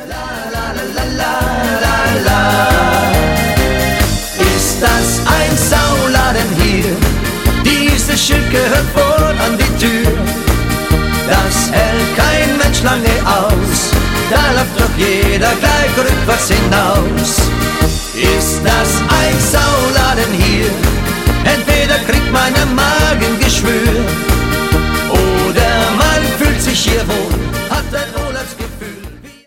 Ist das ein Sauladen hier? Dieses Schild gehört vor an die Tür. Das hält kein Mensch lange aus, da läuft doch jeder gleich rückwärts hinaus. Ist das ein Sauladen hier? Entweder kriegt man ein Magengeschwür oder man fühlt sich hier wohl.